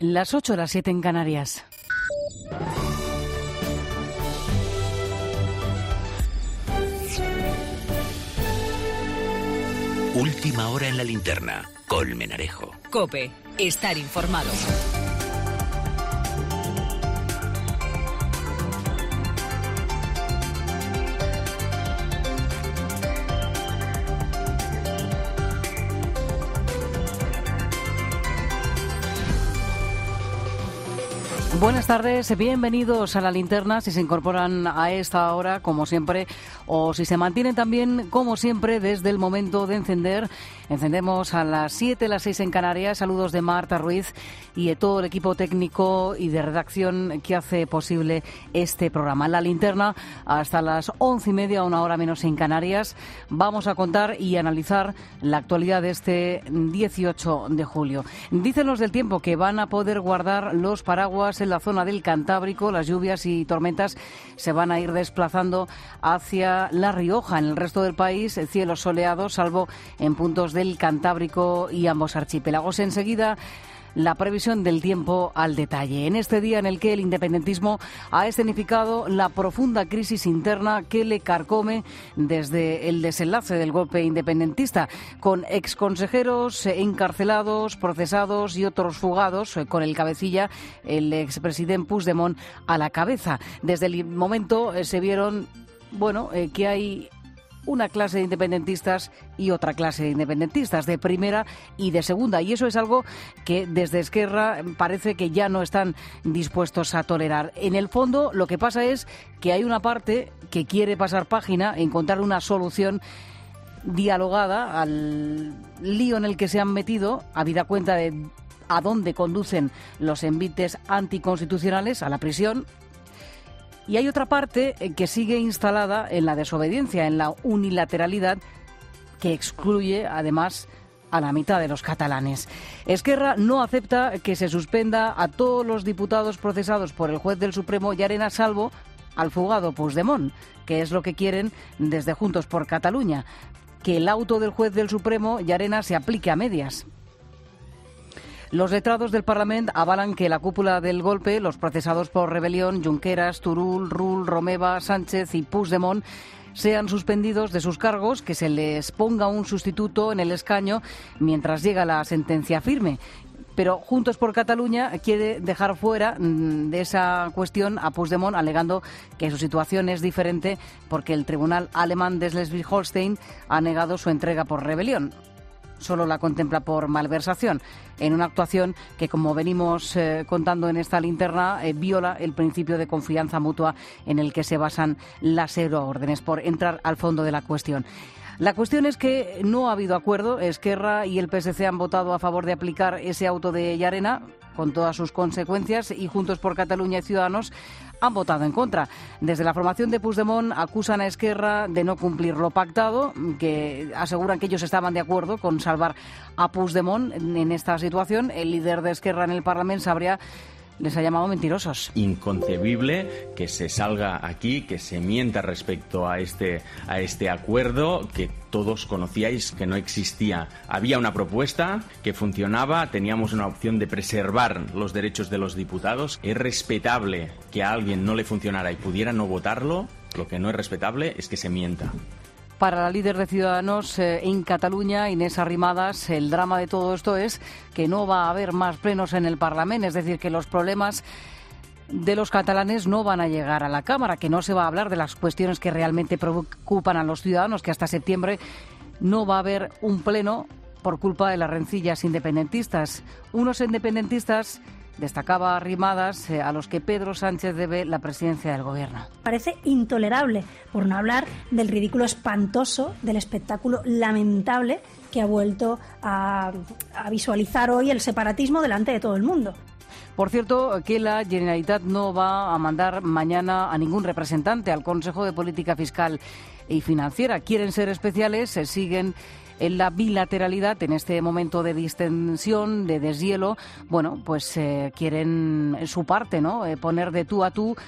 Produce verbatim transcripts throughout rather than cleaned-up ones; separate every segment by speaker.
Speaker 1: Las ocho, las siete en Canarias.
Speaker 2: Última hora en la linterna. Colmenarejo.
Speaker 3: COPE. Estar informado.
Speaker 1: Buenas tardes, bienvenidos a la linterna. Si se incorporan a esta hora, como siempre, o si se mantienen también, como siempre, desde el momento de encender. Encendemos a las siete, las seis en Canarias. Saludos de Marta Ruiz y de todo el equipo técnico y de redacción que hace posible este programa. La linterna hasta las once y media, una hora menos en Canarias. Vamos a contar y analizar la actualidad de este dieciocho de julio. Dicen los del tiempo que van a poder guardar los paraguas en la zona del Cantábrico. Las lluvias y tormentas se van a ir desplazando hacia La Rioja. En el resto del país, cielos soleados, salvo en puntos del Cantábrico y ambos archipiélagos. Enseguida, la previsión del tiempo al detalle. En este día en el que el independentismo ha escenificado la profunda crisis interna que le carcome desde el desenlace del golpe independentista, con exconsejeros encarcelados, procesados y otros fugados, con el cabecilla, el expresidente Puigdemont, a la cabeza. Desde el momento eh, se vieron, bueno, eh, que hay una clase de independentistas y otra clase de independentistas, de primera y de segunda. Y eso es algo que desde Esquerra parece que ya no están dispuestos a tolerar. En el fondo, lo que pasa es que hay una parte que quiere pasar página, encontrar una solución dialogada al lío en el que se han metido, habida cuenta de a dónde conducen los envites anticonstitucionales, a la prisión. Y hay otra parte que sigue instalada en la desobediencia, en la unilateralidad, que excluye, además, a la mitad de los catalanes. Esquerra no acepta que se suspenda a todos los diputados procesados por el juez del Supremo Llarena, salvo al fugado Puigdemont, que es lo que quieren desde Juntos por Cataluña, que el auto del juez del Supremo Llarena se aplique a medias. Los letrados del Parlamento avalan que la cúpula del golpe, los procesados por rebelión, Junqueras, Turull, Rull, Romeva, Sánchez y Puigdemont, sean suspendidos de sus cargos, que se les ponga un sustituto en el escaño mientras llega la sentencia firme. Pero Juntos por Cataluña quiere dejar fuera de esa cuestión a Puigdemont, alegando que su situación es diferente porque el tribunal alemán de Schleswig-Holstein ha negado su entrega por rebelión. Solo la contempla por malversación, en una actuación que, como venimos eh, contando en esta linterna, eh, viola el principio de confianza mutua en el que se basan las euroórdenes, por entrar al fondo de la cuestión. La cuestión es que no ha habido acuerdo. Esquerra y el P S C han votado a favor de aplicar ese auto de Llarena, con todas sus consecuencias, y Juntos por Cataluña y Ciudadanos han votado en contra. Desde la formación de Puigdemont acusan a Esquerra de no cumplir lo pactado, que aseguran que ellos estaban de acuerdo con salvar a Puigdemont en esta situación. El líder de Esquerra en el Parlamento, Sabrià, les ha llamado mentirosos.
Speaker 4: Inconcebible que se salga aquí, que se mienta respecto a este, a este acuerdo que todos conocíais que no existía. Había una propuesta que funcionaba, teníamos una opción de preservar los derechos de los diputados. Es respetable que a alguien no le funcionara y pudiera no votarlo. Lo que no es respetable es que se mienta.
Speaker 1: Para la líder de Ciudadanos eh, en Cataluña, Inés Arrimadas, el drama de todo esto es que no va a haber más plenos en el Parlamento, es decir, que los problemas de los catalanes no van a llegar a la Cámara, que no se va a hablar de las cuestiones que realmente preocupan a los ciudadanos, que hasta septiembre no va a haber un pleno por culpa de las rencillas independentistas. Unos independentistas, destacaba Arrimadas, eh, a los que Pedro Sánchez debe la presidencia del Gobierno.
Speaker 5: Parece intolerable, por no hablar del ridículo espantoso, del espectáculo lamentable que ha vuelto a, a visualizar hoy el separatismo delante de todo el mundo.
Speaker 1: Por cierto, que la Generalitat no va a mandar mañana a ningún representante al Consejo de Política Fiscal y Financiera. Quieren ser especiales, se siguen en la bilateralidad en este momento de distensión, de deshielo. Bueno, pues eh, quieren su parte, ¿no? Eh, poner de tú a tú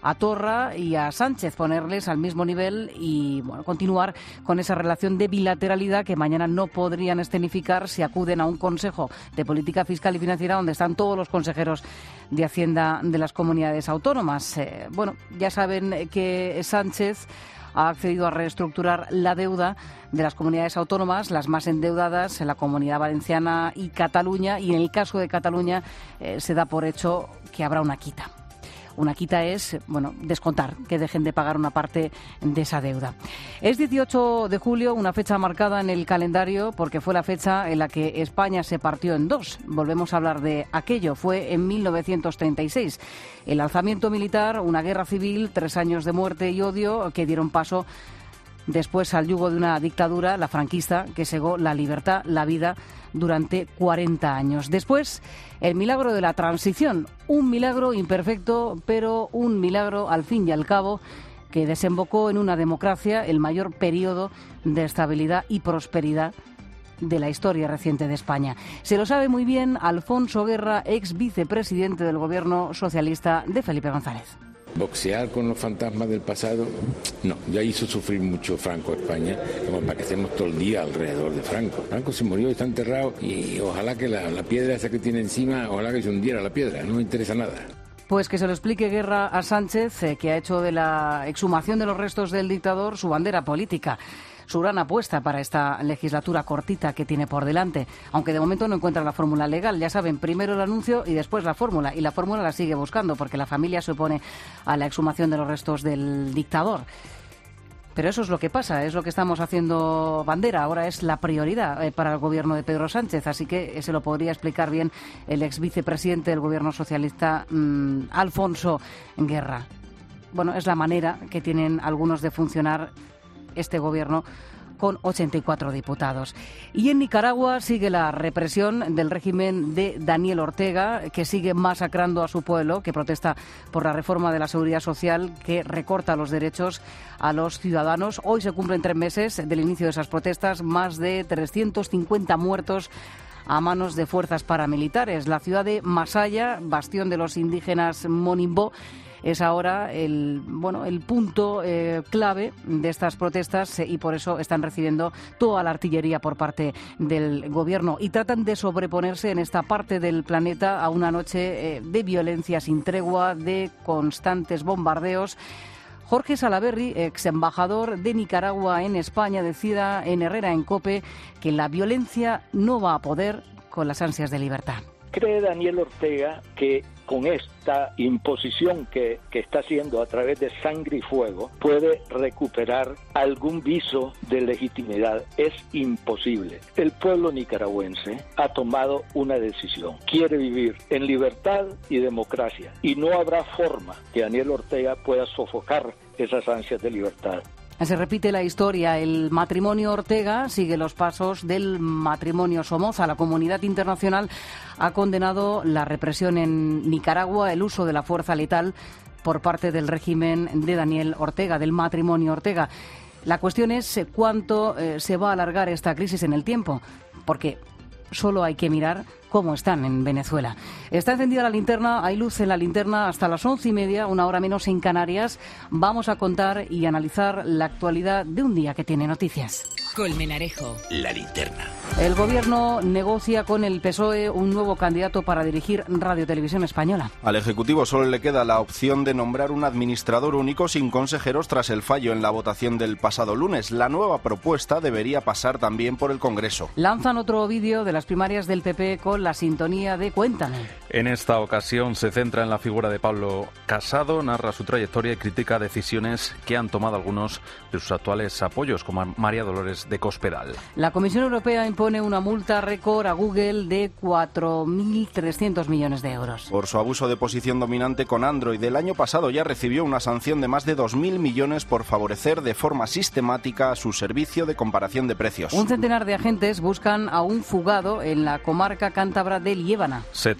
Speaker 1: a Torra y a Sánchez, ponerles al mismo nivel y bueno, continuar con esa relación de bilateralidad que mañana no podrían escenificar si acuden a un Consejo de Política Fiscal y Financiera donde están todos los consejeros de Hacienda de las comunidades autónomas. Eh, bueno, ya saben que Sánchez ha accedido a reestructurar la deuda de las comunidades autónomas, las más endeudadas, en la Comunidad Valenciana y Cataluña, y en el caso de Cataluña eh, se da por hecho que habrá una quita. Una quita es, bueno, descontar, que dejen de pagar una parte de esa deuda. Es dieciocho de julio, una fecha marcada en el calendario porque fue la fecha en la que España se partió en dos. Volvemos a hablar de aquello. Fue en mil novecientos treinta y seis. El alzamiento militar, una guerra civil, tres años de muerte y odio que dieron paso después al yugo de una dictadura, la franquista, que cegó la libertad, la vida durante cuarenta años. Después, el milagro de la transición, un milagro imperfecto, pero un milagro al fin y al cabo que desembocó en una democracia, el mayor periodo de estabilidad y prosperidad de la historia reciente de España. Se lo sabe muy bien Alfonso Guerra, ex vicepresidente del Gobierno socialista de Felipe González.
Speaker 6: Boxear con los fantasmas del pasado, no, ya hizo sufrir mucho Franco a España, como para que estemos todo el día alrededor de Franco. Franco se murió y está enterrado y ojalá que la, la piedra esa que tiene encima, ojalá que se hundiera la piedra, no me interesa nada.
Speaker 1: Pues que se lo explique Guerra a Sánchez, eh, que ha hecho de la exhumación de los restos del dictador su bandera política. Su gran apuesta para esta legislatura cortita que tiene por delante, aunque de momento no encuentra la fórmula legal. Ya saben, primero el anuncio y después la fórmula, y la fórmula la sigue buscando porque la familia se opone a la exhumación de los restos del dictador. Pero eso es lo que pasa, es lo que estamos haciendo bandera, ahora es la prioridad eh, para el gobierno de Pedro Sánchez, así que se lo podría explicar bien el ex vicepresidente del gobierno socialista, mmm, Alfonso Guerra. Bueno, es la manera que tienen algunos de funcionar este gobierno con ochenta y cuatro diputados. Y en Nicaragua sigue la represión del régimen de Daniel Ortega, que sigue masacrando a su pueblo, que protesta por la reforma de la seguridad social que recorta los derechos a los ciudadanos. Hoy se cumplen tres meses del inicio de esas protestas, más de trescientos cincuenta muertos a manos de fuerzas paramilitares. La ciudad de Masaya, bastión de los indígenas Monimbó, es ahora el bueno el punto eh, clave de estas protestas eh, y por eso están recibiendo toda la artillería por parte del gobierno y tratan de sobreponerse en esta parte del planeta a una noche eh, de violencia sin tregua, de constantes bombardeos. Jorge Salaverry, ex embajador de Nicaragua en España, decía en Herrera en COPE que la violencia no va a poder con las ansias de libertad.
Speaker 7: ¿Cree Daniel Ortega que con esta imposición que, que está haciendo a través de sangre y fuego puede recuperar algún viso de legitimidad? Es imposible. El pueblo nicaragüense ha tomado una decisión. Quiere vivir en libertad y democracia y no habrá forma que Daniel Ortega pueda sofocar esas ansias de libertad.
Speaker 1: Se repite la historia. El matrimonio Ortega sigue los pasos del matrimonio Somoza. La comunidad internacional ha condenado la represión en Nicaragua, el uso de la fuerza letal por parte del régimen de Daniel Ortega, del matrimonio Ortega. La cuestión es cuánto eh, se va a alargar esta crisis en el tiempo, porque solo hay que mirar cómo están en Venezuela. Está encendida la linterna, hay luz en la linterna hasta las once y media, una hora menos en Canarias. Vamos a contar y analizar la actualidad de un día que tiene noticias.
Speaker 3: Colmenarejo.
Speaker 2: La linterna.
Speaker 1: El Gobierno negocia con el P S O E un nuevo candidato para dirigir Radio Televisión Española.
Speaker 8: Al Ejecutivo solo le queda la opción de nombrar un administrador único sin consejeros tras el fallo en la votación del pasado lunes. La nueva propuesta debería pasar también por el Congreso.
Speaker 1: Lanzan otro vídeo de las primarias del P P con la sintonía de Cuéntame.
Speaker 9: En esta ocasión se centra en la figura de Pablo Casado, narra su trayectoria y critica decisiones que han tomado algunos de sus actuales apoyos, como María Dolores de Cospedal.
Speaker 1: La Comisión Europea impone una multa récord a Google de cuatro mil trescientos millones de euros.
Speaker 8: Por su abuso de posición dominante con Android, el año pasado ya recibió una sanción de más de dos mil millones por favorecer de forma sistemática a su servicio de comparación de precios.
Speaker 1: Un centenar de agentes buscan a un fugado en la comarca cántabra de Liébana.
Speaker 9: Se trata de un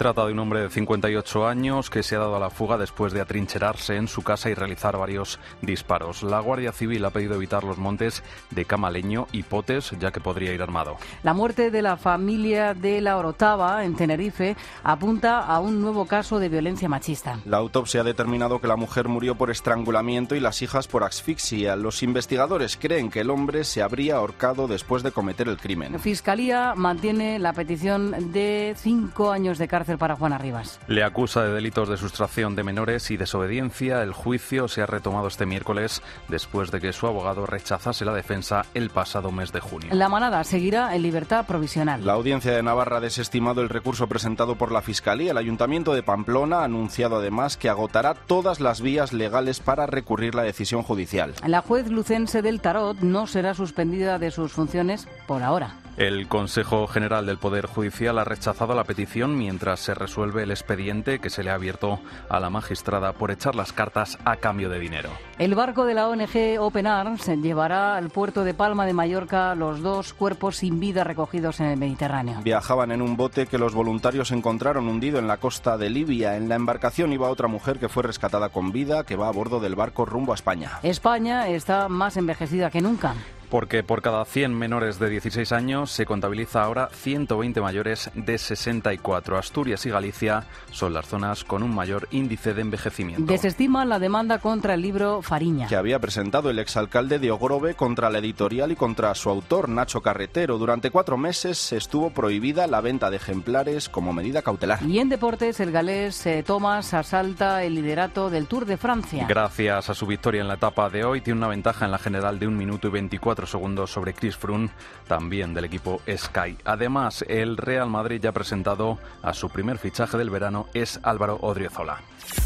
Speaker 9: hombre de cincuenta y ocho años que se ha dado a la fuga después de atrincherarse en su casa y realizar varios disparos. La Guardia Civil ha pedido evitar los montes de Camaleño y Potes, ya que podría ir armado.
Speaker 1: La muerte de la familia de la Orotava, en Tenerife, apunta a un nuevo caso de violencia machista.
Speaker 8: La autopsia ha determinado que la mujer murió por estrangulamiento y las hijas por asfixia. Los investigadores creen que el hombre se habría ahorcado después de cometer el crimen.
Speaker 1: La Fiscalía mantiene la petición de cinco años de cárcel para Juana Rivas.
Speaker 9: Le acusa de delitos de sustracción de menores y desobediencia. El juicio se ha retomado este miércoles después de que su abogado rechazase la defensa el pasado mes de junio.
Speaker 1: La manada seguirá en libertad provisional.
Speaker 8: La Audiencia de Navarra ha desestimado el recurso presentado por la Fiscalía. El Ayuntamiento de Pamplona ha anunciado además que agotará todas las vías legales para recurrir la decisión judicial.
Speaker 1: La juez lucense del Tarot no será suspendida de sus funciones por ahora.
Speaker 9: El Consejo General del Poder Judicial ha rechazado la petición mientras se resuelve el expediente que se le ha abierto a la magistrada por echar las cartas a cambio de dinero.
Speaker 1: El barco de la O N G Open Arms llevará al puerto de Palma de Mallorca los dos cuerpos sin vida recogidos en el Mediterráneo.
Speaker 8: Viajaban en un bote que los voluntarios encontraron hundido en la costa de Libia. En la embarcación iba otra mujer que fue rescatada con vida, que va a bordo del barco rumbo a España.
Speaker 1: España está más envejecida que nunca.
Speaker 9: Porque por cada cien menores de dieciséis años se contabiliza ahora ciento veinte mayores de sesenta y cuatro. Asturias y Galicia son las zonas con un mayor índice de envejecimiento.
Speaker 1: Desestima la demanda contra el libro Fariña,
Speaker 8: que había presentado el exalcalde de Ogrove contra la editorial y contra su autor, Nacho Carretero. Durante cuatro meses estuvo prohibida la venta de ejemplares como medida cautelar.
Speaker 1: Y en deportes, el galés eh, Thomas asalta el liderato del Tour de Francia.
Speaker 9: Gracias a su victoria en la etapa de hoy, tiene una ventaja en la general de un minuto y veinticuatro segundos sobre Chris Froome, también del equipo Sky. Además, el Real Madrid ya ha presentado a su primer fichaje del verano, es Álvaro Odriozola.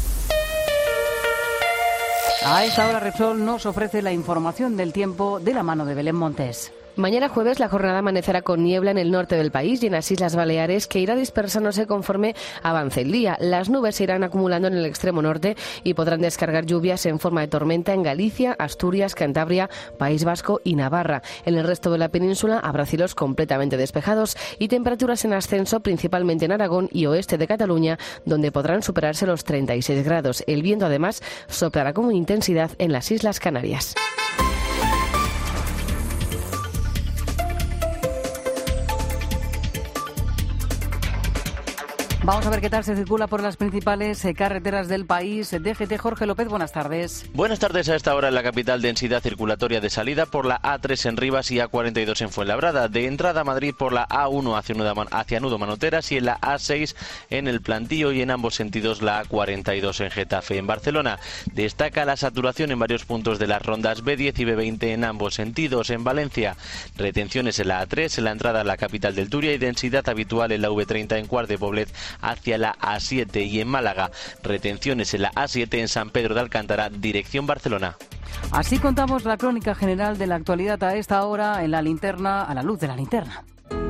Speaker 1: A esta hora Repsol nos ofrece la información del tiempo de la mano de Belén Montes.
Speaker 10: Mañana jueves la jornada amanecerá con niebla en el norte del país y en las Islas Baleares, que irá dispersándose conforme avance el día. Las nubes se irán acumulando en el extremo norte y podrán descargar lluvias en forma de tormenta en Galicia, Asturias, Cantabria, País Vasco y Navarra. En el resto de la península habrá cielos completamente despejados y temperaturas en ascenso, principalmente en Aragón y oeste de Cataluña, donde podrán superarse los treinta y seis grados. El viento, además, soplará con intensidad en las Islas Canarias.
Speaker 1: Vamos a ver qué tal se circula por las principales eh, carreteras del país. D G T, Jorge López, buenas tardes.
Speaker 11: Buenas tardes. A esta hora en la capital, densidad circulatoria de salida por la A tres en Rivas y A cuarenta y dos en Fuenlabrada. De entrada a Madrid por la A uno hacia Nudo, hacia Nudo Manoteras y en la A seis en el Plantío y en ambos sentidos la A cuarenta y dos en Getafe. En Barcelona destaca la saturación en varios puntos de las rondas B diez y B veinte en ambos sentidos. En Valencia, retenciones en la A tres en la entrada a la capital del Turia y densidad habitual en la V treinta en Cuart de Poblet hacia la A siete. Y en Málaga, retenciones en la A siete en San Pedro de Alcántara, dirección Barcelona.
Speaker 1: Así contamos la crónica general de la actualidad a esta hora en la linterna, a la luz de la linterna.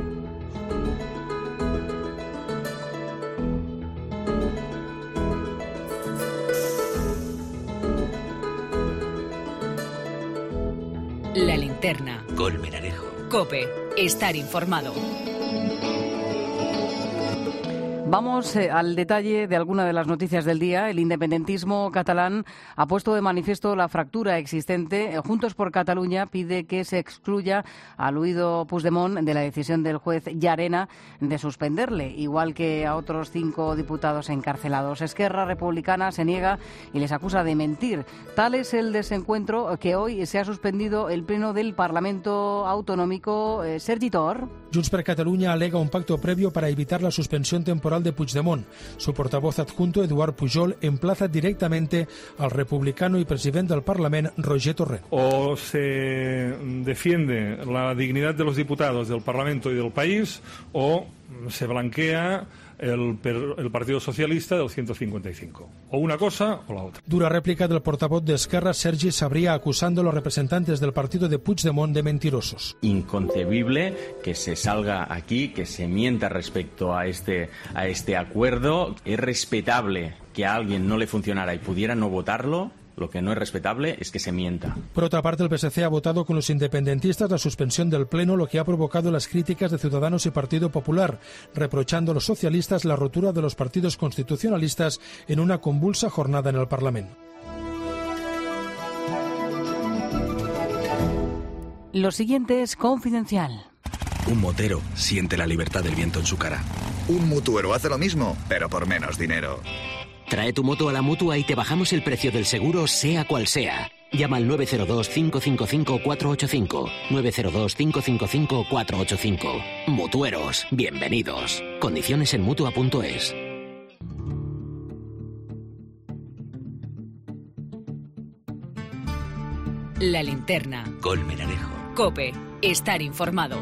Speaker 3: La linterna.
Speaker 2: Colmenarejo.
Speaker 3: COPE. Estar informado.
Speaker 1: Vamos eh, al detalle de alguna de las noticias del día. El independentismo catalán ha puesto de manifiesto la fractura existente. Juntos por Cataluña pide que se excluya a Luido Puigdemont de la decisión del juez Llarena de suspenderle, igual que a otros cinco diputados encarcelados. Esquerra Republicana se niega y les acusa de mentir. Tal es el desencuentro que hoy se ha suspendido el pleno del Parlamento Autonómico. Eh, Sergi Tor.
Speaker 12: Junts per Catalunya alega un pacto previo para evitar la suspensión temporal de Puigdemont. Su portavoz adjunto, Eduard Pujol, emplaza directamente al republicano y presidente del Parlamento, Roger Torrent.
Speaker 13: O se defiende la dignidad de los diputados del Parlamento y del país, o se blanquea el, el Partido Socialista del ciento cincuenta y cinco. O una cosa o la otra.
Speaker 12: Dura réplica del portavoz de Esquerra, Sergi Sabría, acusando a los representantes del partido de Puigdemont de mentirosos.
Speaker 4: Inconcebible que se salga aquí, que se mienta respecto a este, a este acuerdo. Es respetable que a alguien no le funcionara y pudiera no votarlo. Lo que no es respetable es que se mienta.
Speaker 12: Por otra parte, el P S C ha votado con los independentistas la suspensión del Pleno, lo que ha provocado las críticas de Ciudadanos y Partido Popular, reprochando a los socialistas la rotura de los partidos constitucionalistas en una convulsa jornada en el Parlamento.
Speaker 1: Lo siguiente es confidencial.
Speaker 14: Un motero siente la libertad del viento en su cara.
Speaker 15: Un mutuero hace lo mismo, pero por menos dinero.
Speaker 2: Trae tu moto a la Mutua y te bajamos el precio del seguro, sea cual sea. Llama al nueve cero dos, cinco cinco cinco, cuatro ocho cinco. nueve cero dos, cinco cinco cinco, cuatro ocho cinco. Mutueros, bienvenidos. Condiciones en Mutua punto es.
Speaker 3: La linterna.
Speaker 2: Con Menarejo.
Speaker 3: COPE. Estar informado.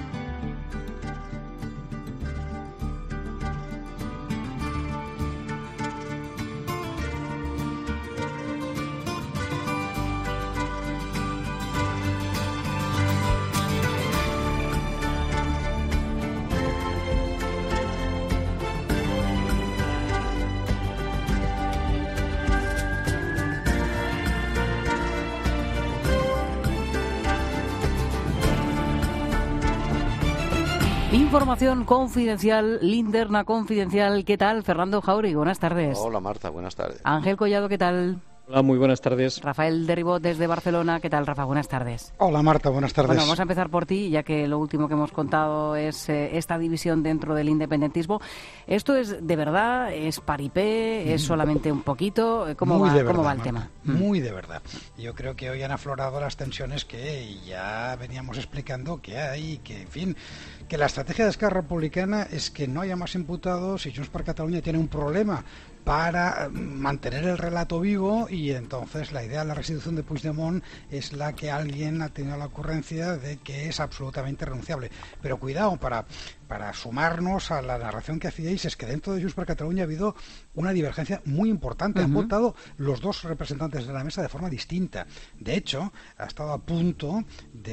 Speaker 1: Información confidencial, linterna confidencial. ¿Qué tal? Fernando Jauregui, buenas tardes.
Speaker 16: Hola Marta, buenas tardes.
Speaker 1: Ángel Collado, ¿qué tal?
Speaker 17: Hola, muy buenas tardes.
Speaker 1: Rafael Derribot desde Barcelona. ¿Qué tal, Rafa? Buenas tardes.
Speaker 18: Hola, Marta. Buenas tardes.
Speaker 1: Bueno, vamos a empezar por ti, ya que lo último que hemos contado es eh, esta división dentro del independentismo. ¿Esto es de verdad? ¿Es paripé? ¿Es solamente un poquito? ¿Cómo,
Speaker 18: Muy
Speaker 1: va,
Speaker 18: de verdad,
Speaker 1: ¿cómo va el
Speaker 18: Marta,
Speaker 1: tema?
Speaker 18: Muy de verdad. Yo creo que hoy han aflorado las tensiones que ya veníamos explicando que hay, que, en fin, que la estrategia de Esquerra Republicana es que no haya más imputados y Junts per Catalunya tiene un problema para mantener el relato vivo, y entonces la idea de la restitución de Puigdemont es la que alguien ha tenido la ocurrencia de que es absolutamente renunciable. Pero cuidado, para, para sumarnos a la narración que hacíais, es que dentro de Junts per Catalunya ha habido una divergencia muy importante. Uh-huh. Han votado los dos representantes de la mesa de forma distinta. De hecho, ha estado a punto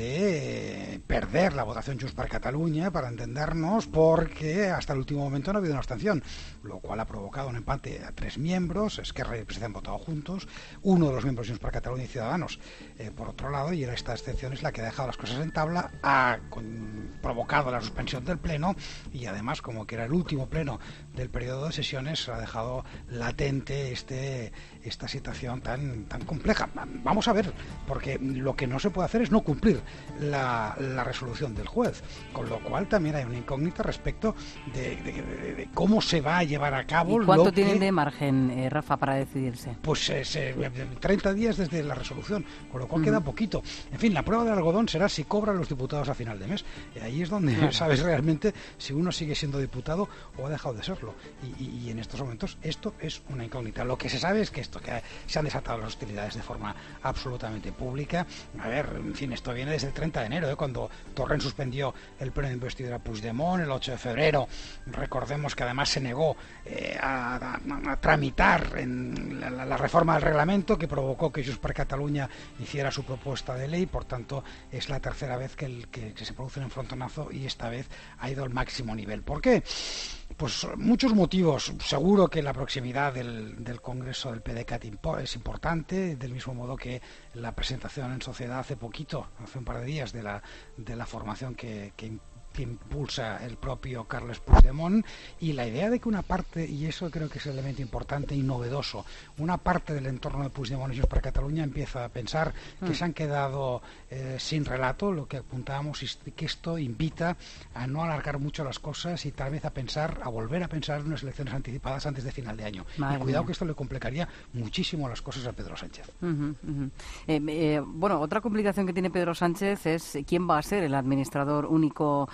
Speaker 18: de perder la votación Junts per Catalunya, para entendernos, porque hasta el último momento no ha habido una abstención, lo cual ha provocado un empate a tres miembros. Esquerra y el P S C han votado juntos, uno de los miembros de Junts per Catalunya y Ciudadanos eh, por otro lado, y esta abstención es la que ha dejado las cosas en tabla, ha con, provocado la suspensión del pleno, y además, como que era el último pleno del periodo de sesiones, ha dejado latente este esta situación tan tan compleja. Vamos a ver, porque lo que no se puede hacer es no cumplir la, la resolución del juez, con lo cual también hay una incógnita respecto de, de, de, de cómo se va a llevar a cabo.
Speaker 1: ¿Y cuánto
Speaker 18: lo que,
Speaker 1: tienen de margen, eh, Rafa, para decidirse?
Speaker 18: Pues eh, se, treinta días desde la resolución, con lo cual uh-huh. queda poquito. En fin, la prueba del algodón será si cobran los diputados a final de mes. Y ahí es donde claro. sabes realmente si uno sigue siendo diputado o ha dejado de serlo. Y, y, y en estos momentos esto es una incógnita. Lo que se sabe es que esto que se han desatado las hostilidades de forma absolutamente pública. A ver, en fin, esto viene desde el treinta de enero, ¿eh? Cuando Torrent suspendió el pleno de investidura a Puigdemont. El ocho de febrero, recordemos que además se negó eh, a, a, a tramitar en la, la reforma del reglamento, que provocó que Junts per Catalunya hiciera su propuesta de ley. Por tanto, es la tercera vez que, el, que, que se produce un enfrontonazo, y esta vez ha ido al máximo nivel. ¿Por qué? Pues muchos motivos. Seguro que la proximidad del, del Congreso del P D C A T es importante, del mismo modo que la presentación en sociedad hace poquito, hace un par de días, de la, de la formación que, que que impulsa el propio Carles Puigdemont, y la idea de que una parte, y eso creo que es el elemento importante y novedoso, una parte del entorno de Puigdemont y Junts per Catalunya empieza a pensar que mm. se han quedado eh, sin relato. Lo que apuntábamos es que esto invita a no alargar mucho las cosas y tal vez a pensar, a volver a pensar en unas elecciones anticipadas antes de final de año. Madre y cuidado mía. Que esto le complicaría muchísimo las cosas a Pedro Sánchez.
Speaker 1: Uh-huh, uh-huh. Eh, eh, bueno, otra complicación que tiene Pedro Sánchez es quién va a ser el administrador único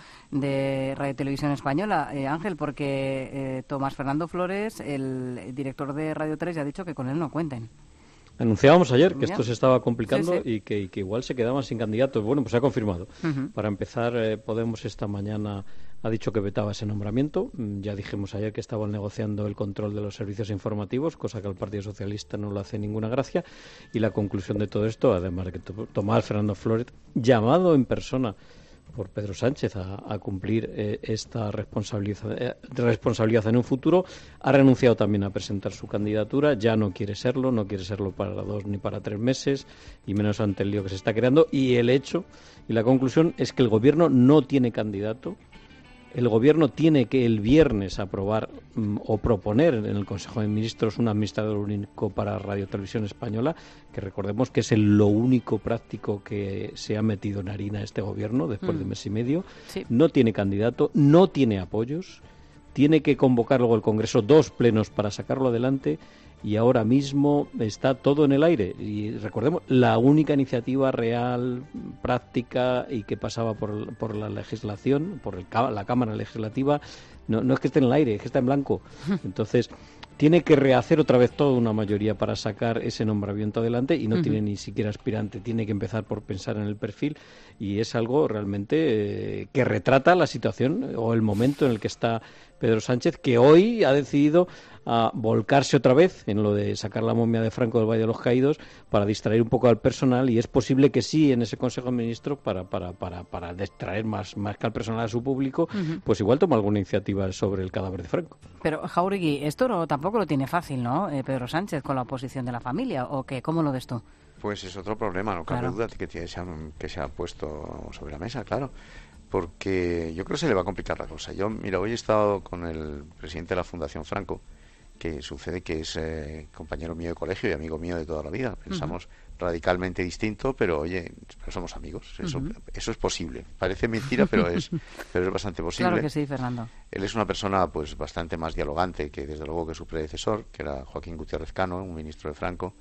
Speaker 1: de Radio Televisión Española, eh, Ángel, porque eh, Tomás Fernando Flores, el director de Radio tres, ya ha dicho que con él no cuenten.
Speaker 17: Anunciábamos ayer que esto se estaba complicando,
Speaker 1: sí, sí.
Speaker 17: Y, que, y que igual se quedaban sin candidatos. Bueno, pues se ha confirmado.
Speaker 1: Uh-huh.
Speaker 17: Para empezar, eh, Podemos esta mañana ha dicho que vetaba ese nombramiento. Ya dijimos ayer que estaban negociando el control de los servicios informativos, cosa que al Partido Socialista no le hace ninguna gracia. Y la conclusión de todo esto, además de que Tomás Fernando Flores, llamado en persona por Pedro Sánchez a, a cumplir eh, esta responsabilidad, eh, responsabilidad en un futuro. Ha renunciado también a presentar su candidatura, ya no quiere serlo, no quiere serlo para dos ni para tres meses, y menos ante el lío que se está creando. Y el hecho y la conclusión es que el Gobierno no tiene candidato. El Gobierno tiene que el viernes aprobar mm, o proponer en el Consejo de Ministros un administrador único para Radio Televisión Española, que recordemos que es el, lo único práctico que se ha metido en harina este Gobierno después mm. de mes y medio. Sí. No tiene candidato, no tiene apoyos, tiene que convocar luego el Congreso dos plenos para sacarlo adelante, y ahora mismo está todo en el aire. Y recordemos, la única iniciativa real, práctica y que pasaba por, por la legislación, por el, la Cámara Legislativa, no, no es que esté en el aire, es que está en blanco. Entonces, tiene que rehacer otra vez toda una mayoría para sacar ese nombramiento adelante, y no uh-huh. tiene ni siquiera aspirante. Tiene que empezar por pensar en el perfil, y es algo realmente eh, que retrata la situación o el momento en el que está Pedro Sánchez, que hoy ha decidido a volcarse otra vez en lo de sacar la momia de Franco del Valle de los Caídos para distraer un poco al personal, y es posible que sí en ese Consejo de Ministros para para para para distraer más más que al personal a su público, uh-huh. pues igual toma alguna iniciativa sobre el cadáver de Franco.
Speaker 1: Pero Jáuregui, esto no, tampoco lo tiene fácil, ¿no? Eh, Pedro Sánchez con la oposición de la familia, ¿o qué? ¿Cómo lo ves tú?
Speaker 16: Pues es otro problema, no cabe
Speaker 1: claro.
Speaker 16: duda que, que, se ha, que se ha puesto sobre la mesa, claro. Porque yo creo que se le va a complicar la cosa. Yo, mira, hoy he estado con el presidente de la Fundación Franco, que sucede que es eh, compañero mío de colegio y amigo mío de toda la vida. Pensamos uh-huh. radicalmente distinto, pero oye, pero somos amigos. Eso, uh-huh. eso es posible. Parece mentira, pero es, pero es bastante posible.
Speaker 1: Claro que sí, Fernando.
Speaker 16: Él es una persona pues bastante más dialogante que desde luego que su predecesor, que era Joaquín Gutiérrez Cano, un ministro de Franco,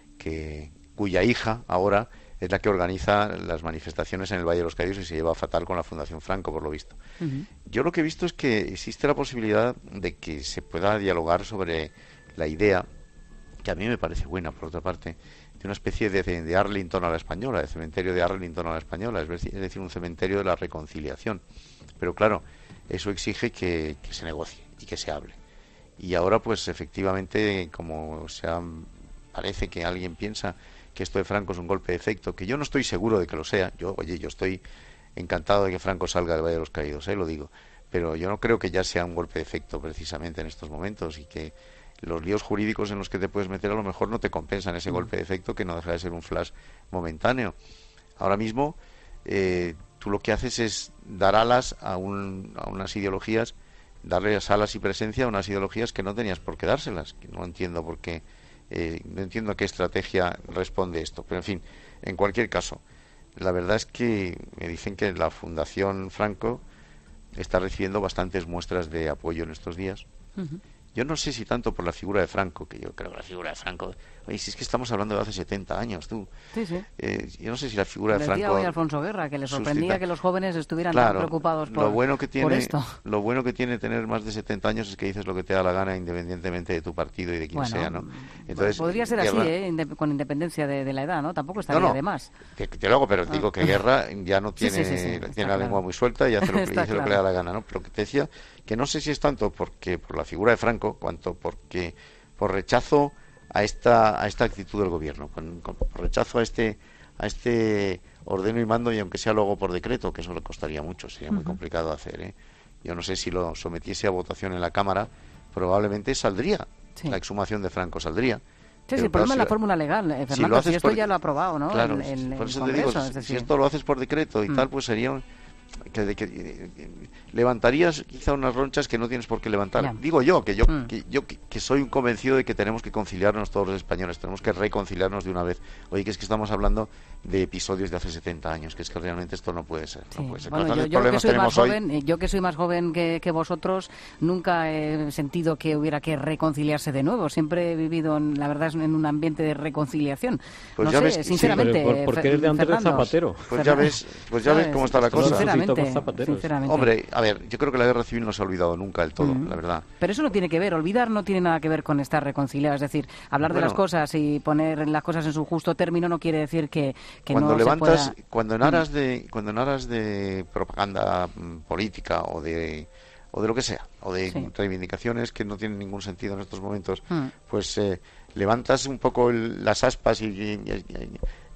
Speaker 16: que cuya hija ahora es la que organiza las manifestaciones en el Valle de los Caídos y se lleva fatal con la Fundación Franco, por lo visto. Uh-huh. Yo lo que he visto es que existe la posibilidad de que se pueda dialogar sobre la idea, que a mí me parece buena, por otra parte, de una especie de, de Arlington a la española, de cementerio de Arlington a la española, es decir, un cementerio de la reconciliación. Pero claro, eso exige que, que se negocie y que se hable. Y ahora, pues efectivamente, como se ha, parece que alguien piensa que esto de Franco es un golpe de efecto, que yo no estoy seguro de que lo sea. Yo, oye, yo estoy encantado de que Franco salga del Valle de los Caídos, ¿eh? Lo digo. Pero yo no creo que ya sea un golpe de efecto precisamente en estos momentos, y que los líos jurídicos en los que te puedes meter a lo mejor no te compensan ese golpe de efecto, que no deja de ser un flash momentáneo. Ahora mismo eh, tú lo que haces es dar alas a, un, a unas ideologías, darles alas y presencia a unas ideologías que no tenías por qué dárselas, que no entiendo por qué. Eh, no entiendo a qué estrategia responde esto, pero en fin, en cualquier caso, la verdad es que me dicen que la Fundación Franco está recibiendo bastantes muestras de apoyo en estos días. Uh-huh. Yo no sé si tanto por la figura de Franco, que yo creo que la figura de Franco... Oye, si es que estamos hablando de hace setenta años, tú.
Speaker 1: Sí, sí.
Speaker 16: Eh, yo no sé si la figura
Speaker 1: Les
Speaker 16: de Franco...
Speaker 1: decía hoy Alfonso Guerra, que le sorprendía
Speaker 16: suscita...
Speaker 1: que los jóvenes estuvieran
Speaker 16: claro,
Speaker 1: tan preocupados por,
Speaker 16: lo bueno que tiene,
Speaker 1: por esto.
Speaker 16: Lo bueno que tiene tener más de setenta años es que dices lo que te da la gana independientemente de tu partido y de quién
Speaker 1: bueno,
Speaker 16: sea, ¿no? Entonces,
Speaker 1: podría ser
Speaker 16: Guerra...
Speaker 1: así, ¿eh? Inde- con independencia de, de la edad, ¿no? Tampoco estaría
Speaker 16: no, no,
Speaker 1: de más.
Speaker 16: Te, te lo hago, pero ah. digo que Guerra ya no tiene,
Speaker 1: sí, sí, sí, sí,
Speaker 16: tiene la
Speaker 1: claro.
Speaker 16: lengua muy suelta y hace, lo, y hace
Speaker 1: claro.
Speaker 16: lo que le da la gana, ¿no? Pero que te decía que no sé si es tanto porque por la figura de Franco, cuanto porque por rechazo a esta a esta actitud del gobierno, con, con, por rechazo a este a este ordeno y mando, y aunque sea luego por decreto, que eso le costaría mucho, sería uh-huh. muy complicado hacer, ¿eh? Yo no sé si lo sometiese a votación en la Cámara, probablemente saldría, sí. la exhumación de Franco saldría.
Speaker 1: Sí, sí, el problema es la fórmula legal, eh, Fernando, si, si esto por... ya lo ha aprobado, ¿no?
Speaker 16: Claro,
Speaker 1: el, el,
Speaker 16: por eso
Speaker 1: el
Speaker 16: te
Speaker 1: Congreso,
Speaker 16: digo,
Speaker 1: es decir...
Speaker 16: si esto lo haces por decreto y mm. tal, pues sería... Un... Que, que, que, que levantarías quizá unas ronchas que no tienes por qué levantar. Ya. Digo yo, que yo, mm. que, yo que, que soy un convencido de que tenemos que conciliarnos todos los españoles, tenemos que reconciliarnos de una vez. Oye, que es que estamos hablando de episodios de hace setenta años, que es que realmente esto no puede ser. Sí. No puede ser.
Speaker 1: Bueno, yo, yo, que soy más joven, hoy... yo que soy más joven que, que vosotros, nunca he sentido que hubiera que reconciliarse de nuevo. Siempre he vivido, en, la verdad, en un ambiente de reconciliación.
Speaker 16: Pues
Speaker 1: no
Speaker 16: ya
Speaker 1: sé,
Speaker 16: ves,
Speaker 1: sinceramente.
Speaker 17: Sí, pero por, porque eres de Andrés
Speaker 1: Fernando,
Speaker 17: Zapatero.
Speaker 16: Pues ya ves, pues ya ves cómo está la cosa.
Speaker 1: Sinceramente, sinceramente.
Speaker 16: Hombre, a ver, yo creo que la guerra civil no se ha olvidado nunca del todo, mm. la verdad.
Speaker 1: Pero eso no tiene que ver, olvidar no tiene nada que ver con estar reconciliado. Es decir, hablar bueno, de las cosas y poner las cosas en su justo término no quiere decir que, que
Speaker 16: cuando
Speaker 1: no
Speaker 16: levantas,
Speaker 1: se pueda...
Speaker 16: Cuando en aras de, cuando en aras de propaganda política o de o de lo que sea, o de sí. reivindicaciones que no tienen ningún sentido en estos momentos, mm. pues eh, levantas un poco el, las aspas y, y, y,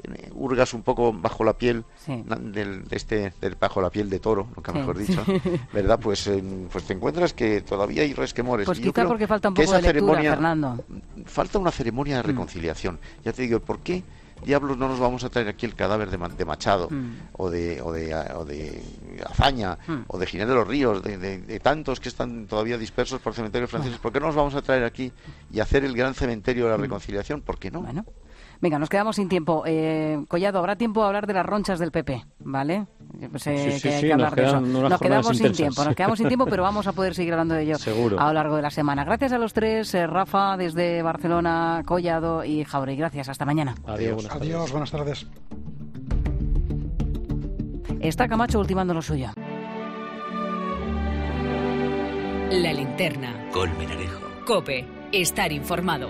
Speaker 16: eh, hurgas un poco bajo la piel
Speaker 1: sí.
Speaker 16: del, de este, del, bajo la piel de toro, nunca
Speaker 1: sí,
Speaker 16: mejor dicho,
Speaker 1: sí.
Speaker 16: ¿verdad? Pues, eh, pues te encuentras que todavía hay resquemores.
Speaker 1: Pues
Speaker 16: Yo
Speaker 1: quizá
Speaker 16: creo
Speaker 1: porque falta un
Speaker 16: que
Speaker 1: poco de
Speaker 16: esa
Speaker 1: lectura,
Speaker 16: ceremonia,
Speaker 1: Fernando.
Speaker 16: Falta una ceremonia de reconciliación. Mm. Ya te digo, ¿por qué diablos no nos vamos a traer aquí el cadáver de, de Machado mm. o, de, o, de, o de Azaña mm. o de Ginés de los Ríos, de, de, de tantos que están todavía dispersos por cementerios franceses? ¿Por qué no nos vamos a traer aquí y hacer el gran cementerio de la reconciliación? ¿Por qué no?
Speaker 1: Bueno. Venga, nos quedamos sin tiempo. Eh, Collado, habrá tiempo a hablar de las ronchas del P P, ¿vale? Pues, eh,
Speaker 17: sí, sí,
Speaker 1: que hay
Speaker 17: sí,
Speaker 1: que hablar
Speaker 17: nos
Speaker 1: de eso.
Speaker 17: Nos
Speaker 1: quedamos
Speaker 17: intensas.
Speaker 1: sin tiempo, nos quedamos sin tiempo, pero vamos a poder seguir hablando de ello
Speaker 17: Seguro.
Speaker 1: a lo largo de la semana. Gracias a los tres, eh, Rafa desde Barcelona, Collado y Jauregui. Gracias, hasta mañana.
Speaker 18: Adiós, buenas tardes. Adiós, buenas tardes.
Speaker 1: Está Camacho ultimando lo suyo.
Speaker 3: La linterna.
Speaker 14: Colmenarejo.
Speaker 3: COPE. Estar informado.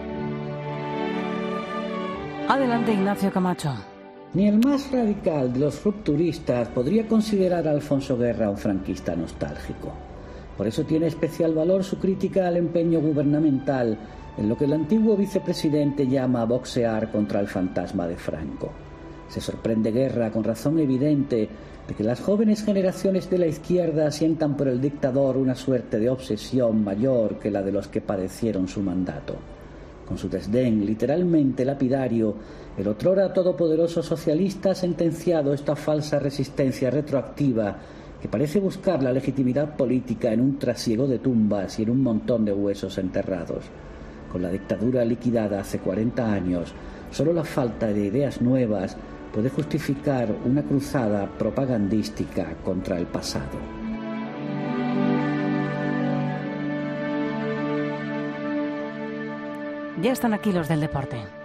Speaker 1: Adelante, Ignacio Camacho.
Speaker 19: Ni el más radical de los rupturistas podría considerar a Alfonso Guerra un franquista nostálgico. Por eso tiene especial valor su crítica al empeño gubernamental en lo que el antiguo vicepresidente llama boxear contra el fantasma de Franco. Se sorprende Guerra, con razón evidente, de que las jóvenes generaciones de la izquierda sientan por el dictador una suerte de obsesión mayor que la de los que padecieron su mandato. Con su desdén literalmente lapidario, el otrora todopoderoso socialista ha sentenciado esta falsa resistencia retroactiva que parece buscar la legitimidad política en un trasiego de tumbas y en un montón de huesos enterrados. Con la dictadura liquidada hace cuarenta años, solo la falta de ideas nuevas puede justificar una cruzada propagandística contra el pasado.
Speaker 1: Ya están aquí los del deporte.